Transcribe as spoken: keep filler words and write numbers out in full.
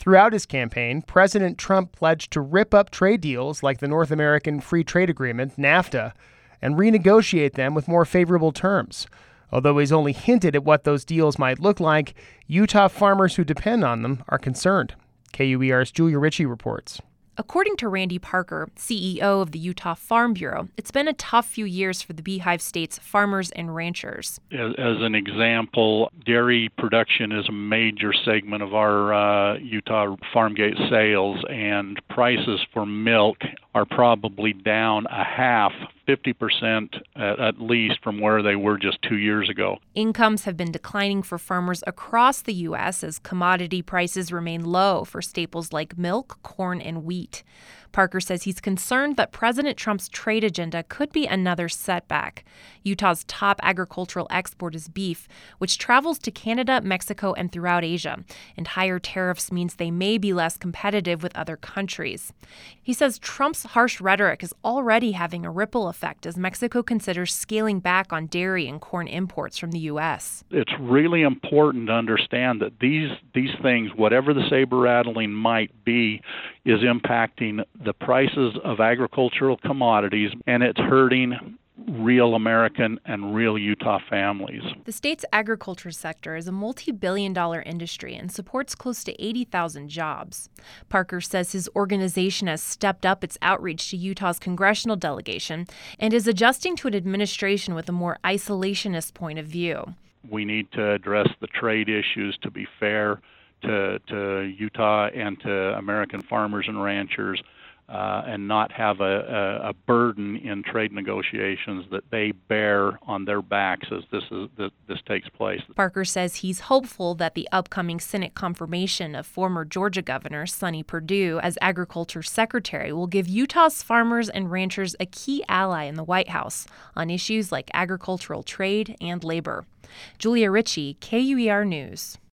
Throughout his campaign, President Trump pledged to rip up trade deals like the North American Free Trade Agreement, NAFTA, and renegotiate them with more favorable terms. Although he's only hinted at what those deals might look like, Utah farmers who depend on them are concerned. K U E R's Julia Ritchie reports. According to Randy Parker, C E O of the Utah Farm Bureau, it's been a tough few years for the Beehive State's farmers and ranchers. As, as an example, dairy production is a major segment of our uh, Utah farm gate sales, and prices for milk are probably down a half, fifty percent at, at least from where they were just two years ago. Incomes have been declining for farmers across the U S as commodity prices remain low for staples like milk, corn, and wheat. Parker says he's concerned that President Trump's trade agenda could be another setback. Utah's top agricultural export is beef, which travels to Canada, Mexico, and throughout Asia, and higher tariffs means they may be less competitive with other countries. He says Trump's harsh rhetoric is already having a ripple effect as Mexico considers scaling back on dairy and corn imports from the U S. It's really important to understand that these these things, whatever the saber-rattling might be, is impacting the prices of agricultural commodities, and it's hurting real American and real Utah families. The state's agriculture sector is a multi-billion dollar industry and supports close to eighty thousand jobs. Parker says his organization has stepped up its outreach to Utah's congressional delegation and is adjusting to an administration with a more isolationist point of view. We need to address the trade issues to be fair to, to Utah and to American farmers and ranchers, uh, and not have a, a, a burden in trade negotiations that they bear on their backs as this is this, this takes place. Parker says he's hopeful that the upcoming Senate confirmation of former Georgia Governor Sonny Perdue as Agriculture Secretary will give Utah's farmers and ranchers a key ally in the White House on issues like agricultural trade and labor. Julia Ritchie, K U E R News.